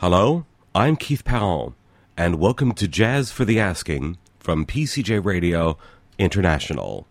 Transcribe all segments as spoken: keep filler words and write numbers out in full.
Hello, I'm Keith Parent, and welcome to Jazz for the Asking from P C J Radio International.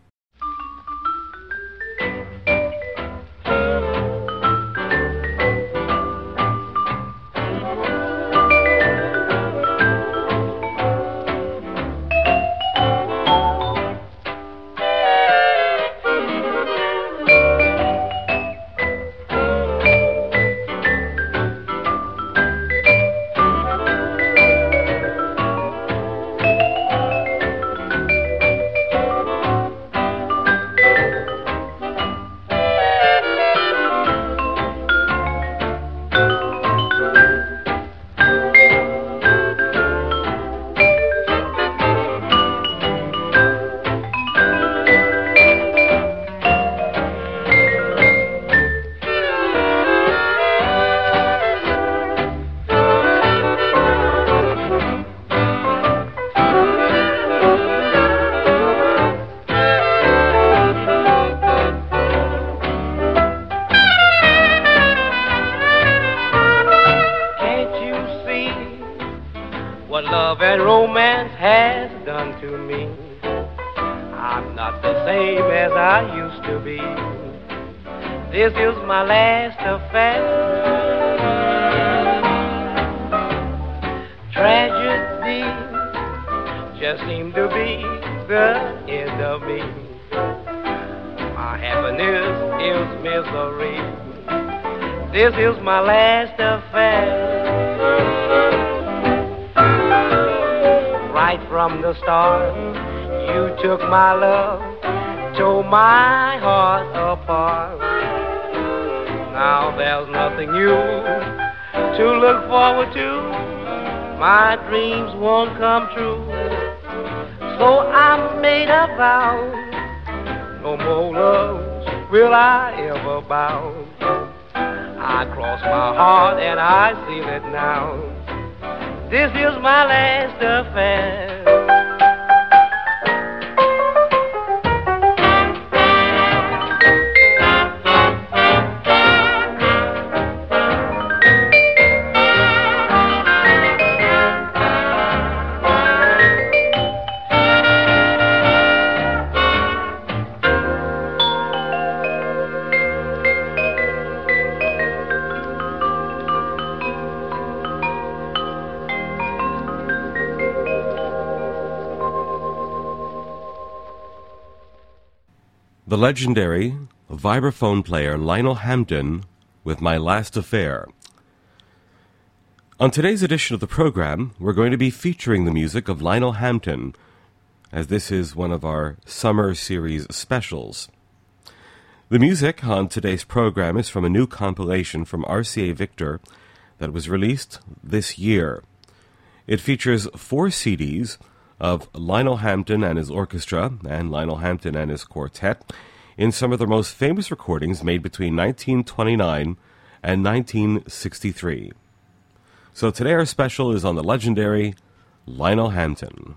This is my last affair. Tragedy just seemed to be the end of me. My happiness is misery. This is my last affair. Right from the start, you took my love, tore my heart apart. Now there's nothing new to look forward to. My dreams won't come true. So I made a vow, no more loves will I ever bow. I cross my heart and I seal it now. This is my last affair. The legendary vibraphone player Lionel Hampton with My Last Affair. On today's edition of the program, we're going to be featuring the music of Lionel Hampton, as this is one of our summer series specials. The music on today's program is from a new compilation from R C A Victor that was released this year. It features four C Ds of Lionel Hampton and his orchestra and Lionel Hampton and his quartet in some of their most famous recordings made between nineteen twenty-nine and nineteen sixty-three. So today our special is on the legendary Lionel Hampton.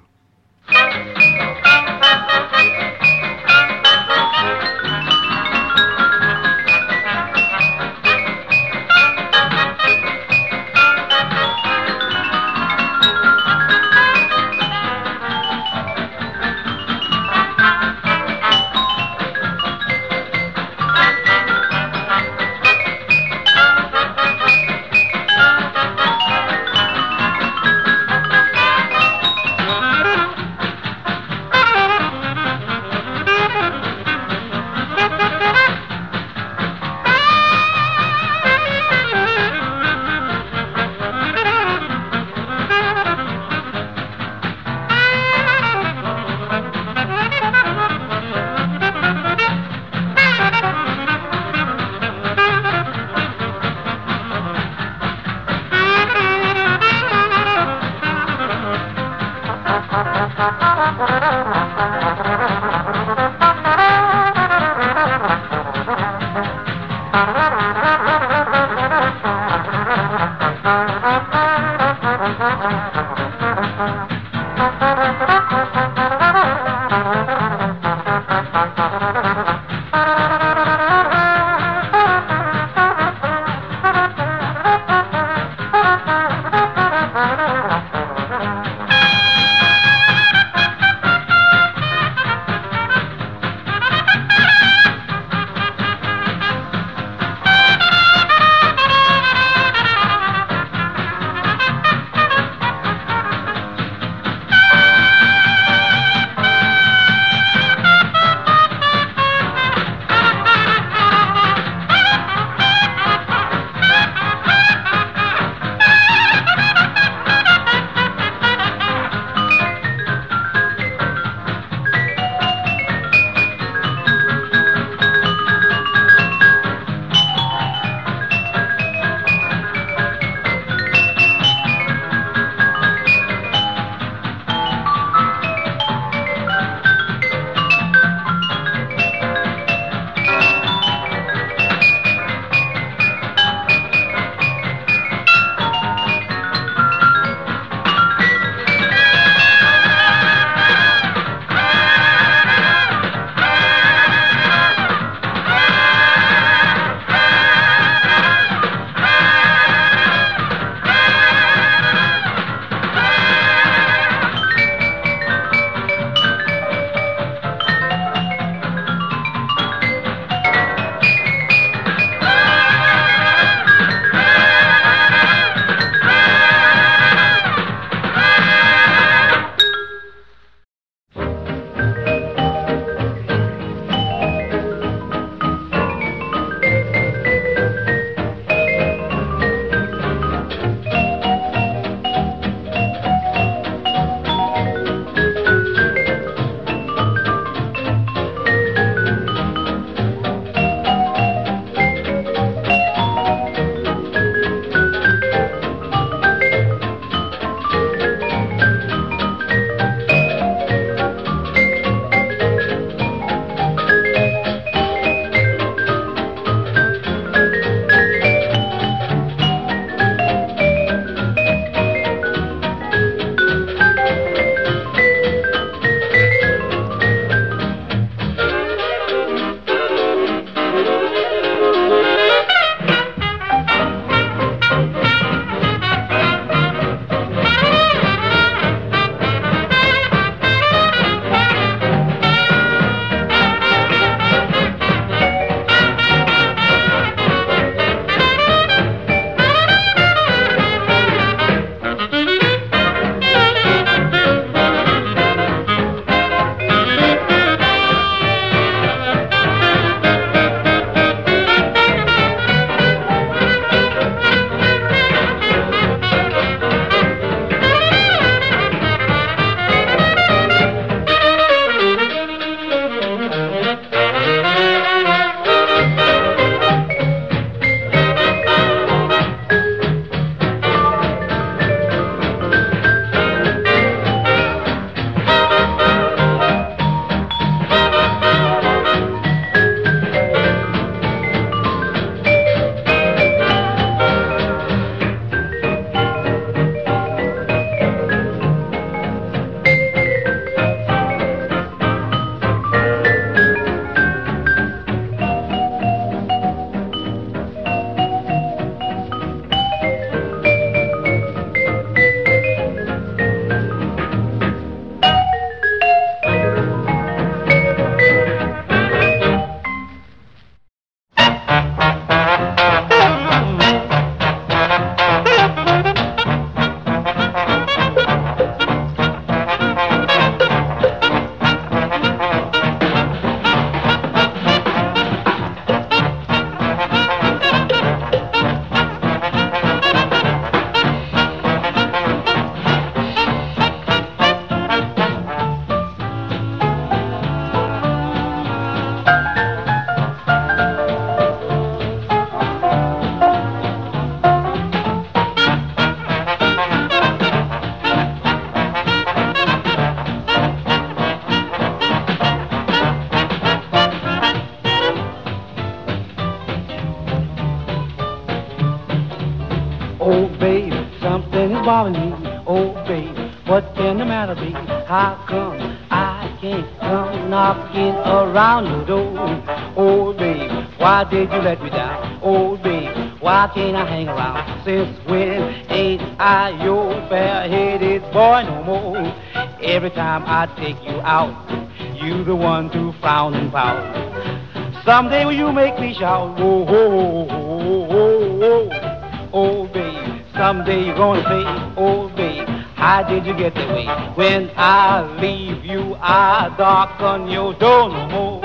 Oh, baby, something is bothering me. Oh, baby, what can the matter be? How come I can't come knocking around your door? Oh, baby, why did you let me down? Oh, baby, why can't I hang around? Since when Ain't I your bare-headed boy no more? Every time I take you out, you the one to frown and pout. Someday will you make me shout, whoa, whoa, whoa, whoa, whoa, oh, babe. Someday you're gonna say, oh, babe, how did you get that way? When I leave you, I darken your door no more.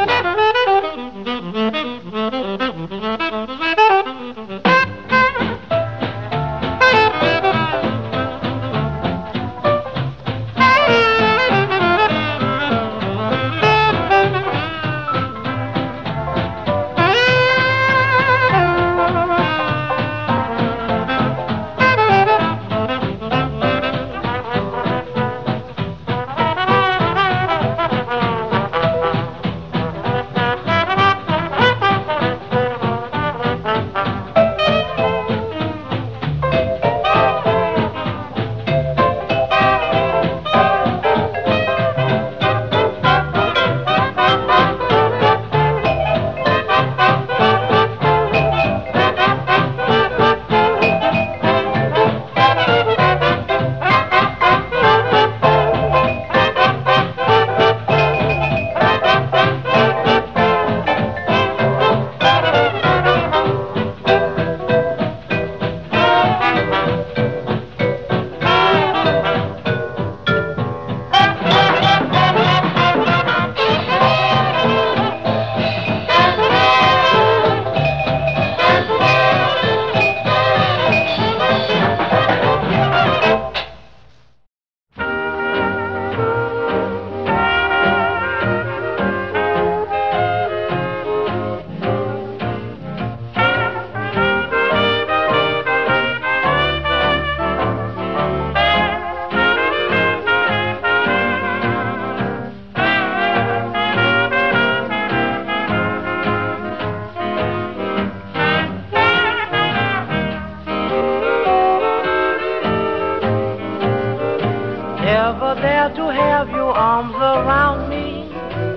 Never dare to have your arms around me.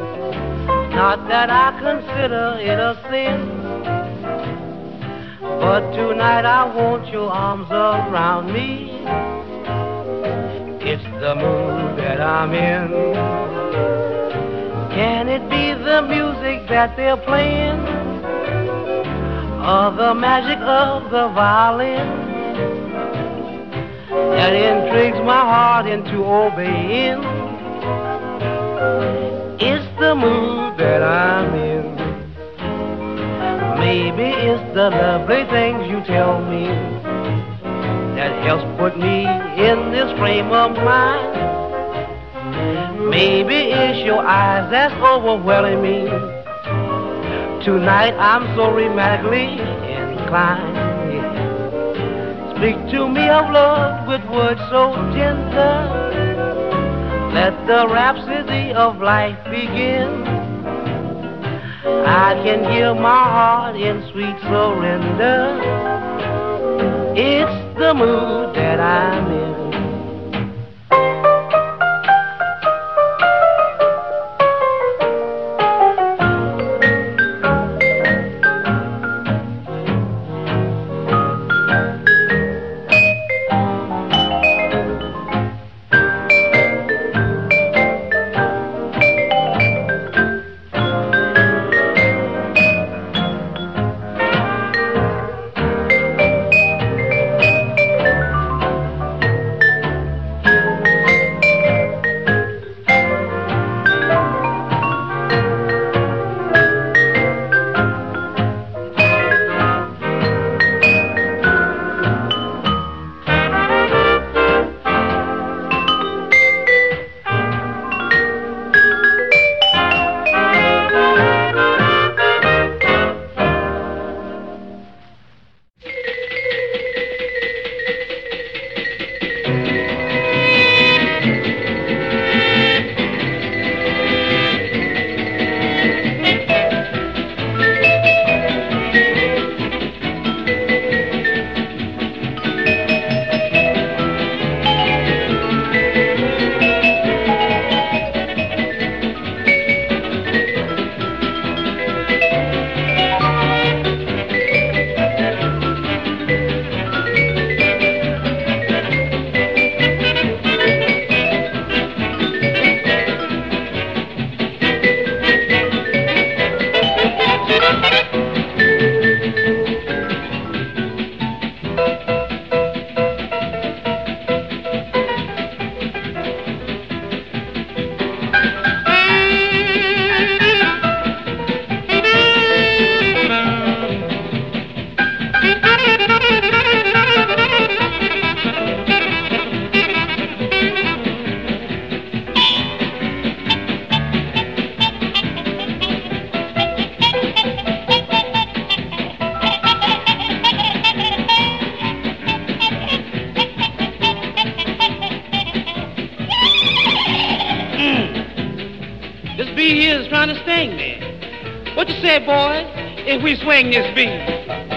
Not that I consider it a sin, but tonight I want your arms around me. It's the mood that I'm in. Can it be the music that they're playing, or the magic of the violin that intrigues my heart into obeying? It's the mood that I'm in. Maybe it's the lovely things you tell me that helps put me in this frame of mind. Maybe it's your eyes that's overwhelming me. Tonight I'm so romantically inclined. Speak to me of love with words so tender. Let the rhapsody of life begin. I can give my heart in sweet surrender. It's the mood that I'm in. three years trying to sting me. What you say, boys, if we swing this beat?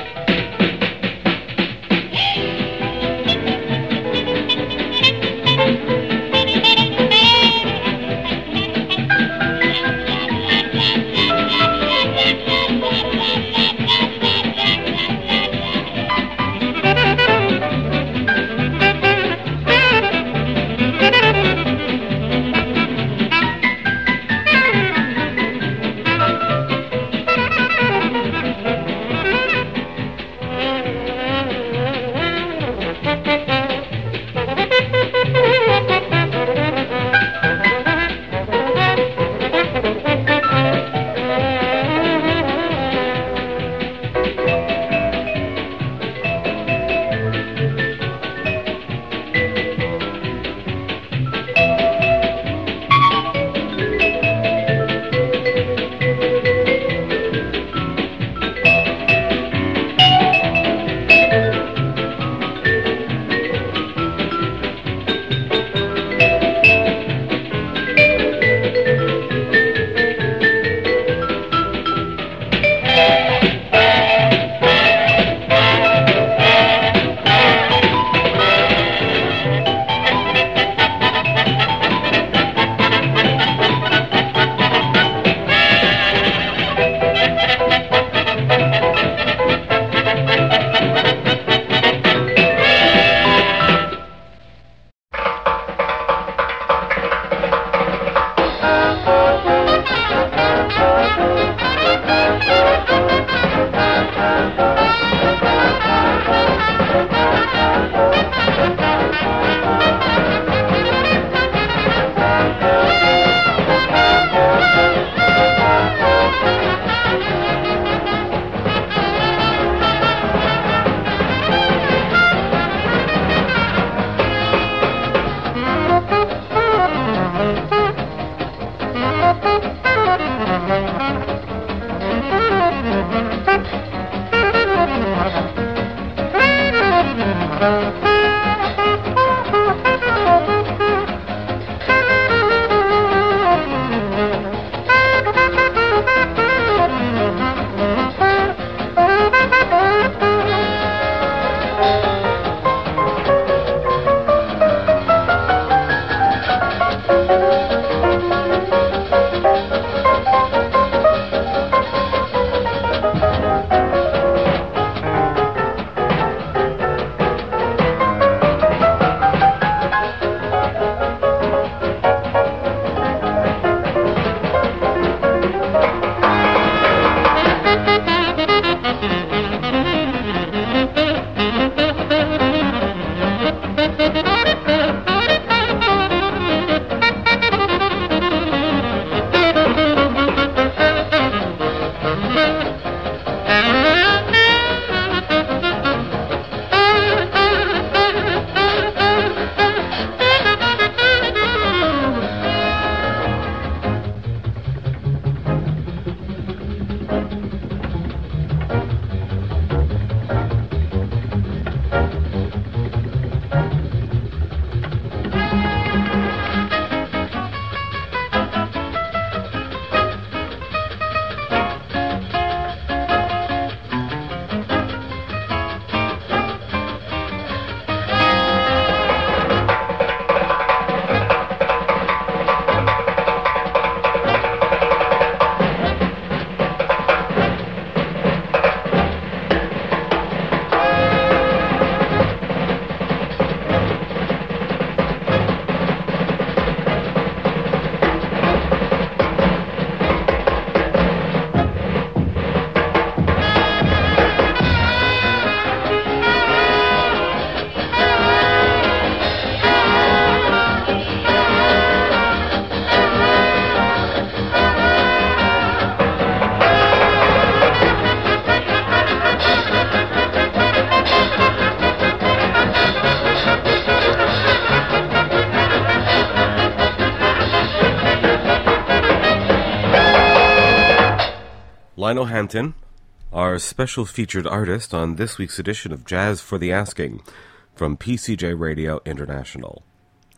Lionel Hampton, our special featured artist on this week's edition of Jazz for the Asking from P C J Radio International.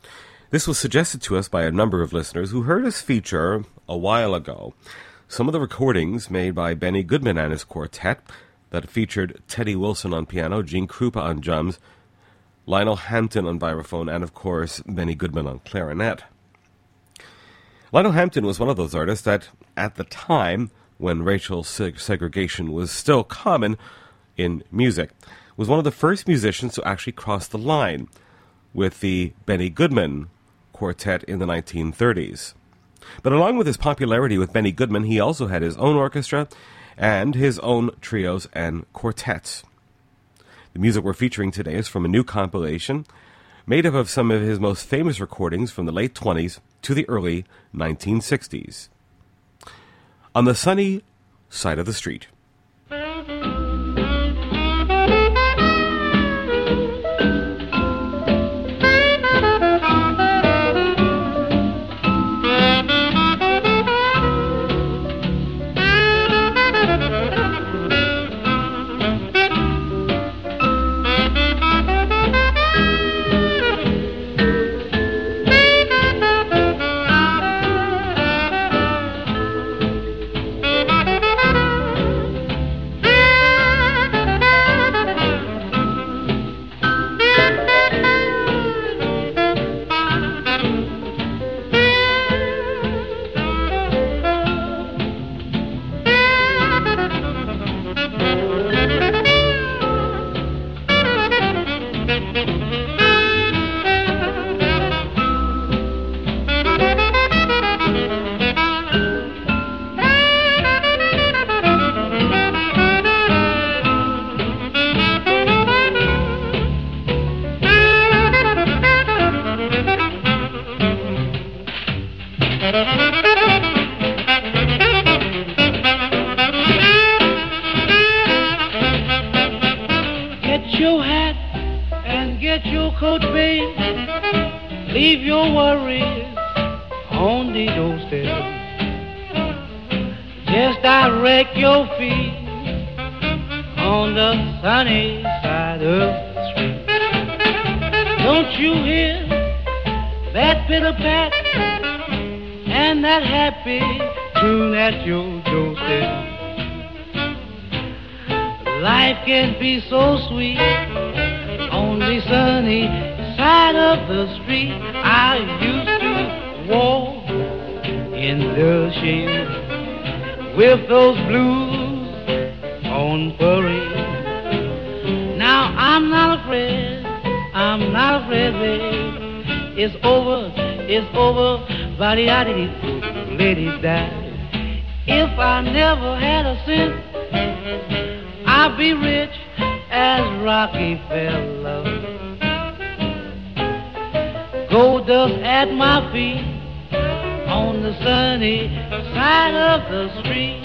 This was suggested to us by a number of listeners who heard us feature, a while ago, some of the recordings made by Benny Goodman and his quartet that featured Teddy Wilson on piano, Gene Krupa on drums, Lionel Hampton on vibraphone, and of course, Benny Goodman on clarinet. Lionel Hampton was one of those artists that, at the time, when racial seg- segregation was still common in music, was one of the first musicians to actually cross the line with the Benny Goodman quartet in the nineteen thirties. But along with his popularity with Benny Goodman, he also had his own orchestra and his own trios and quartets. The music we're featuring today is from a new compilation made up of some of his most famous recordings from the late twenties to the early nineteen sixties. On the Sunny Side of the Street. If I never had a cent, I'd be rich as Rockefeller. Gold dust at my feet on the sunny side of the street.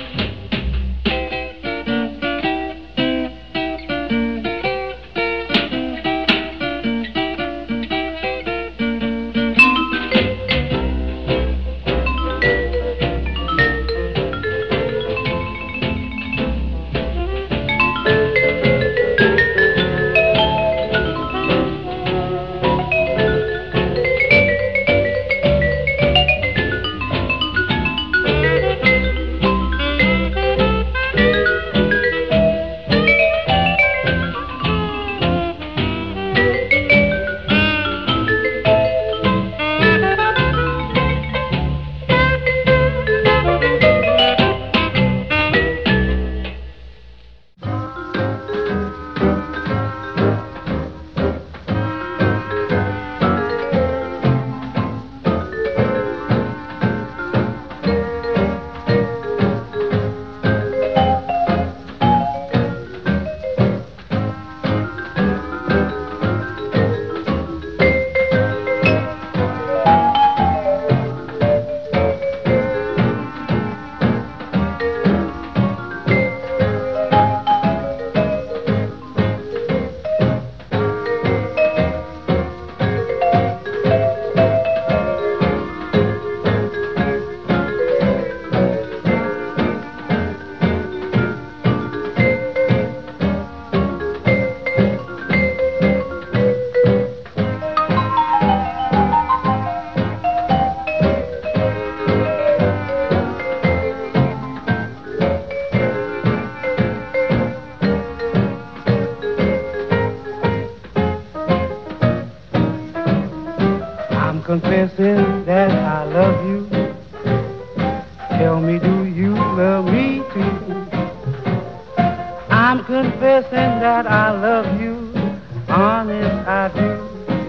I'm confessing that I love you. Tell me, do you love me too? I'm confessing that I love you. Honest, I do.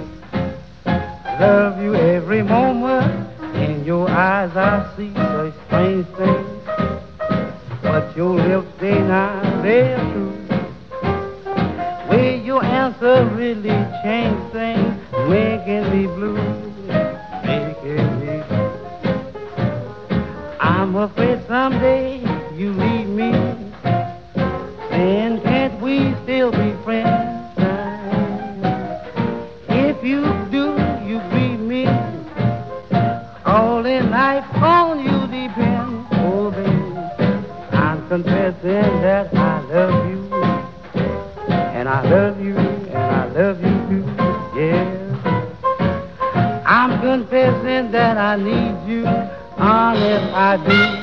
Love you every moment. In your eyes I see such strange things, but your lips, they not, they're true. Will your answer really change things, making me blue, making me blue. I'm afraid someday you leave me, then can't we still be friends? If you do, you grieve me. All in life on you depends. Oh, baby, I'm confessing that I love you. And I love you, and I love you too, yeah. I'm confessing that I need you, honest I do.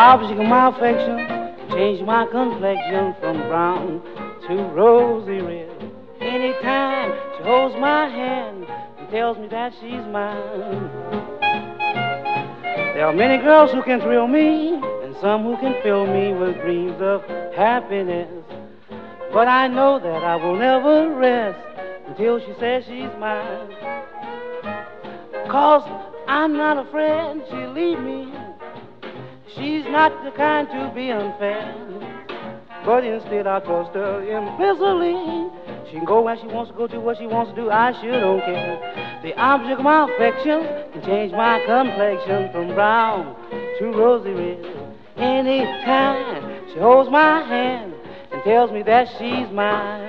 object of my affection changed my complexion from brown to rosy red. Anytime she holds my hand and tells me that she's mine. There are many girls who can thrill me and some who can fill me with dreams of happiness. But I know that I will never rest until she says she's mine. 'Cause I'm not afraid she'll leave me. She's not the kind to be unfair. But instead I trust her implicitly. She can go where she wants to go, do what she wants to do, I sure don't care. The object of my affection can change my complexion from brown to rosy red. Anytime she holds my hand and tells me that she's mine.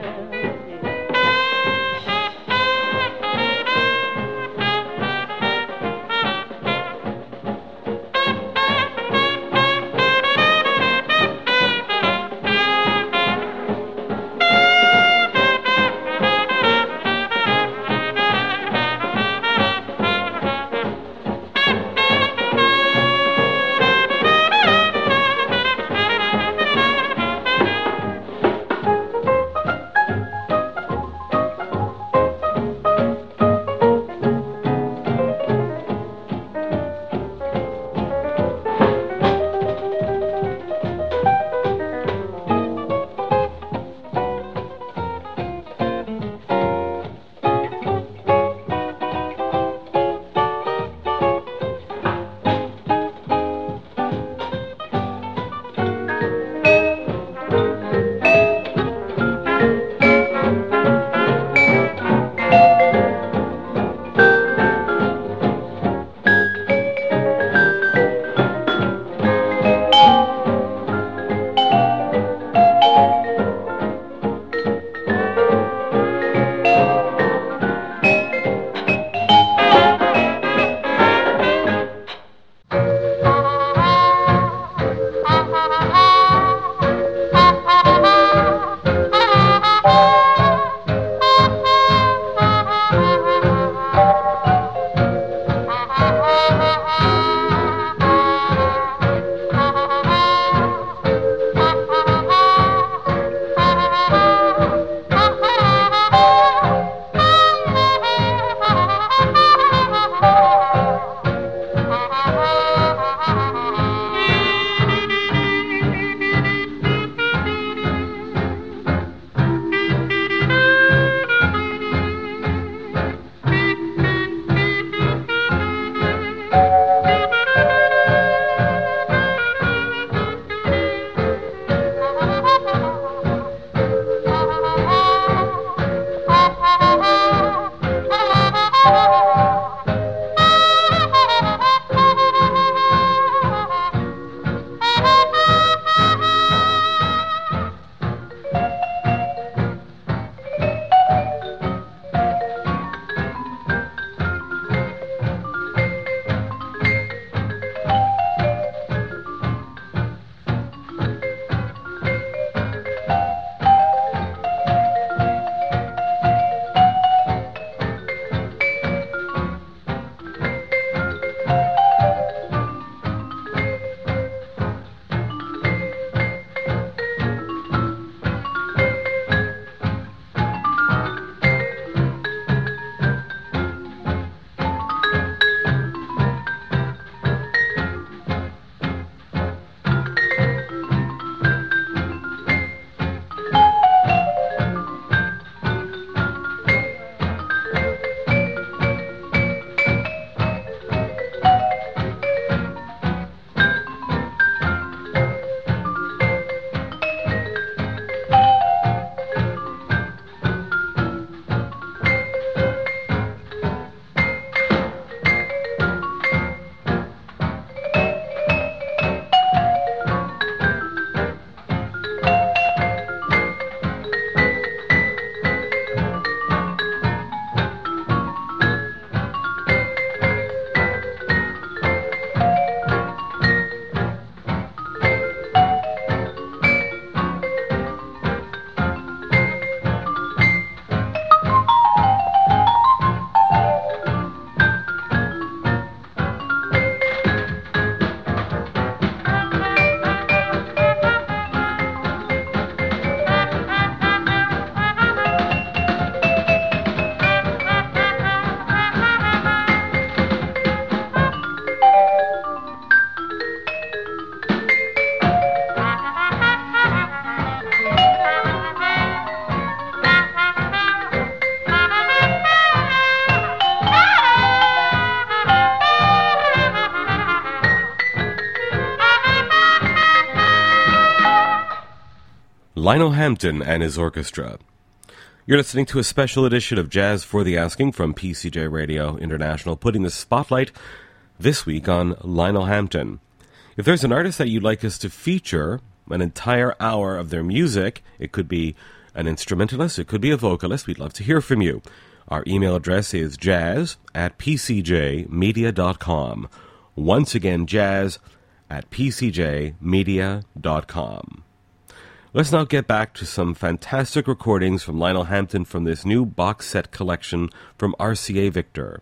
Lionel Hampton and his orchestra. You're listening to a special edition of Jazz for the Asking from P C J Radio International, putting the spotlight this week on Lionel Hampton. If there's an artist that you'd like us to feature an entire hour of their music, it could be an instrumentalist, it could be a vocalist, we'd love to hear from you. Our email address is jazz at p c j media dot com. Once again, jazz at p c j media dot com. Let's now get back to some fantastic recordings from Lionel Hampton from this new box set collection from R C A Victor.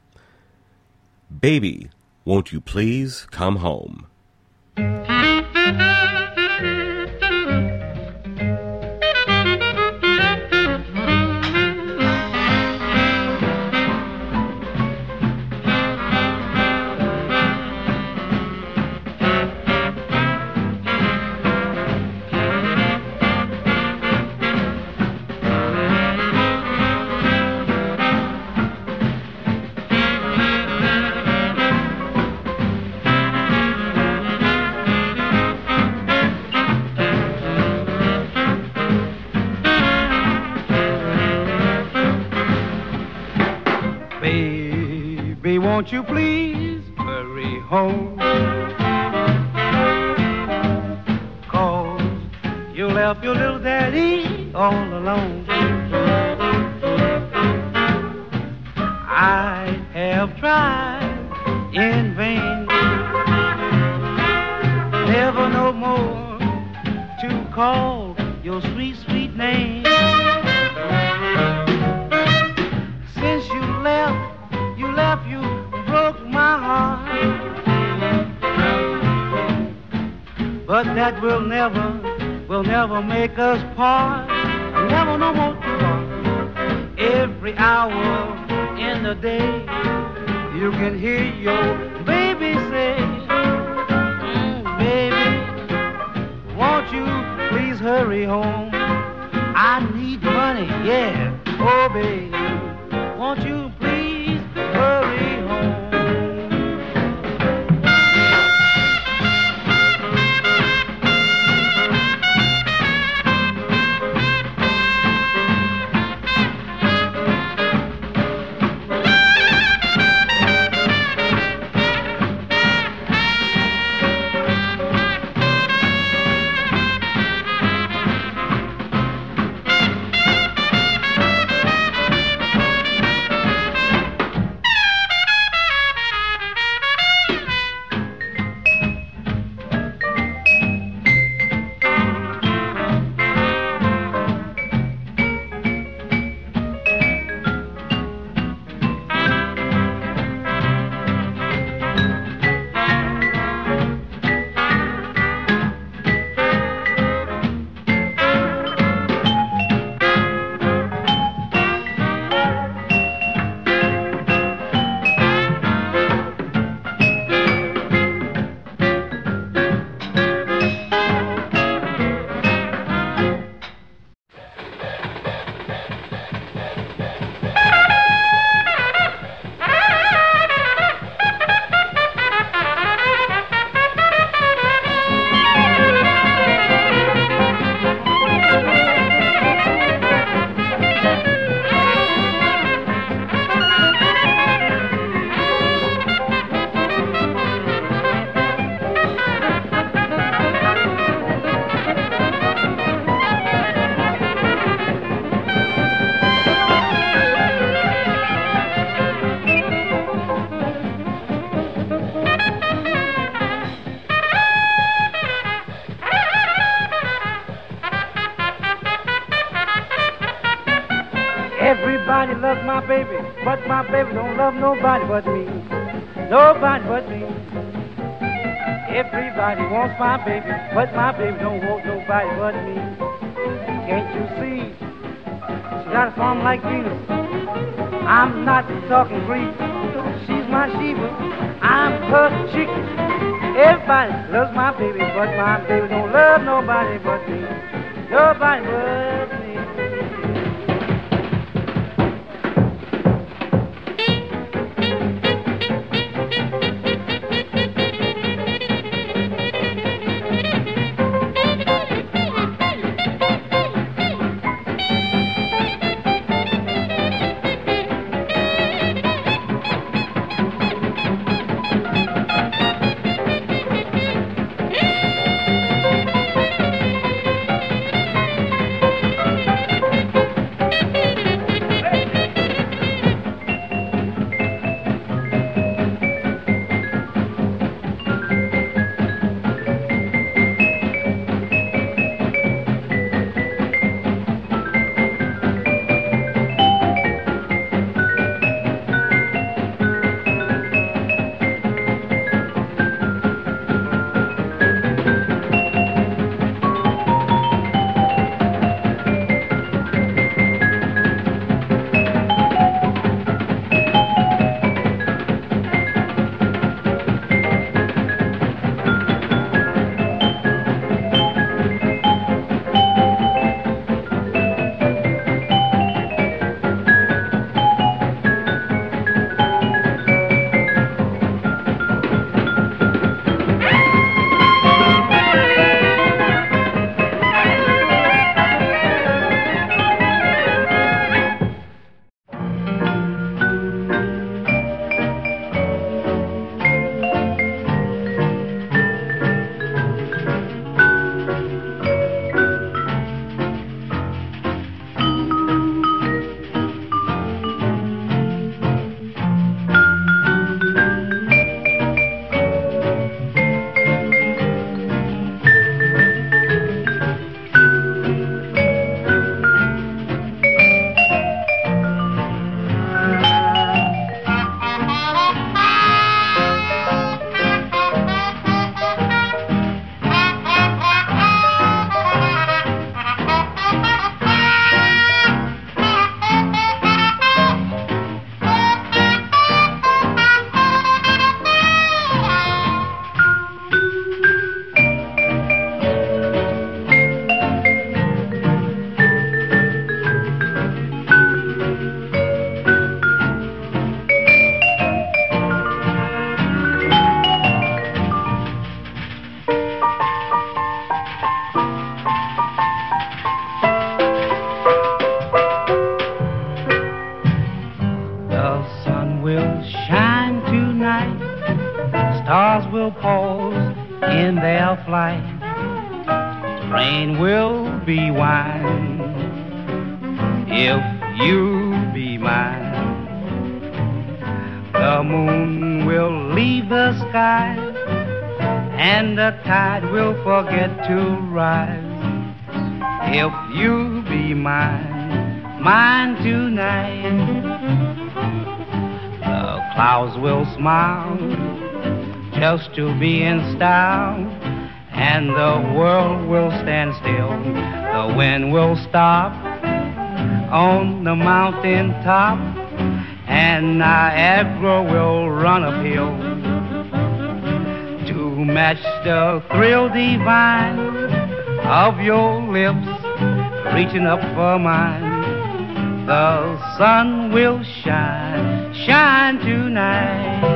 Baby, Won't You Please Come Home? Won't you please hurry home? 'Cause you left your little daddy all alone. I have tried in vain, never no more to call your sweet, sweet name. Since you left, you left, you broke my heart, but that will never, will never make us part. Never no more to part. Every hour in the day, you can hear your baby say, mm, baby, won't you please hurry home? I need money, yeah, oh baby, won't you please hurry home? Everybody loves my baby, but my baby don't love nobody but me. Nobody but me. Everybody wants my baby, but my baby don't want nobody but me. Can't you see? She got a form like Venus. I'm not talking Greek. She's my Sheba. I'm her chicken. Everybody loves my baby, but my baby don't love nobody but me. Nobody but me. will shine tonight. Stars will pause in their flight. Rain will be wine if you be mine. The moon will leave the sky, and the tide will forget to rise. If you be mine, mine tonight. The clouds will smile just to be in style, and the world will stand still. The wind will stop on the mountain top, and Niagara will run uphill to match the thrill divine of your lips reaching up for mine. The sun will shine, shine tonight.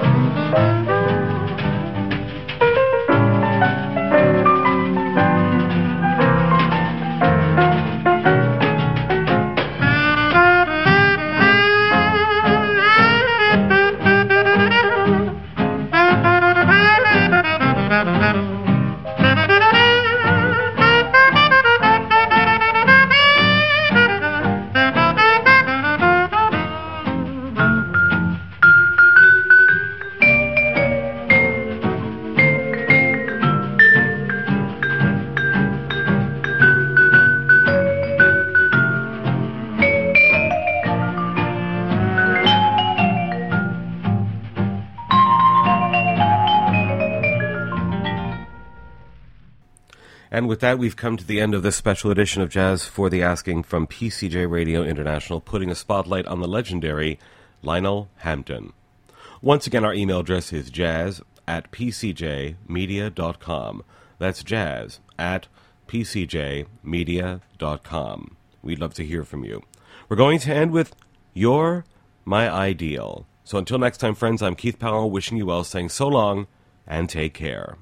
And with that, we've come to the end of this special edition of Jazz for the Asking from P C J Radio International, putting a spotlight on the legendary Lionel Hampton. Once again, our email address is jazz at p c j media dot com. That's jazz at p c j media dot com. We'd love to hear from you. We're going to end with You're My Ideal. So until next time, friends, I'm Keith Powell, wishing you well, saying so long and take care.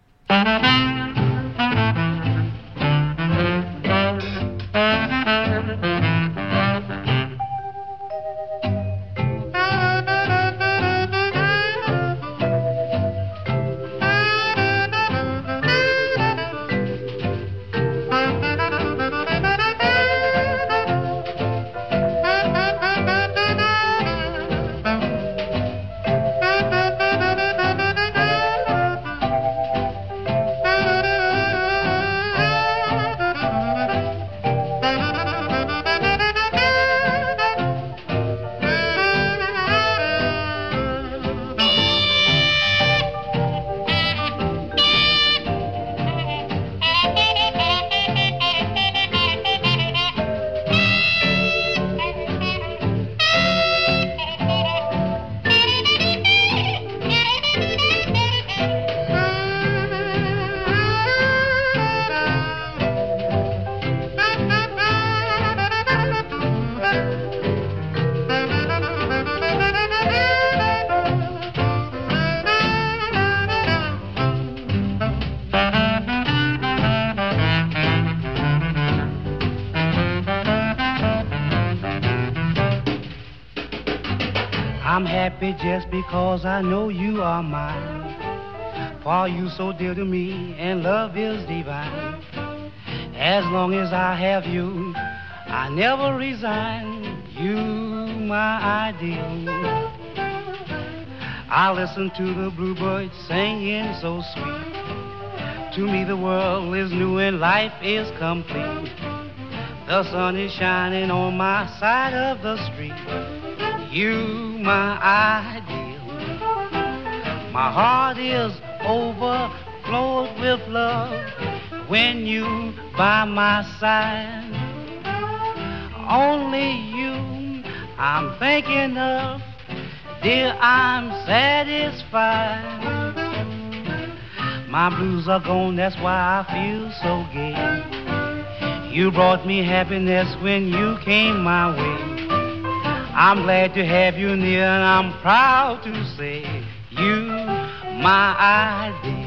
I'm happy just because I know you are mine. For you so dear to me, and love is divine. As long as I have you, I never resign. You, my ideal. I listen to the bluebirds singing so sweet. To me the world is new and life is complete. The sun is shining on my side of the street. You, my ideal. My heart is overflowed with love when you by my side. Only you I'm thinking of, dear, I'm satisfied. My blues are gone, that's why I feel so gay. You brought me happiness when you came my way. I'm glad to have you near, and I'm proud to say you, my ideal.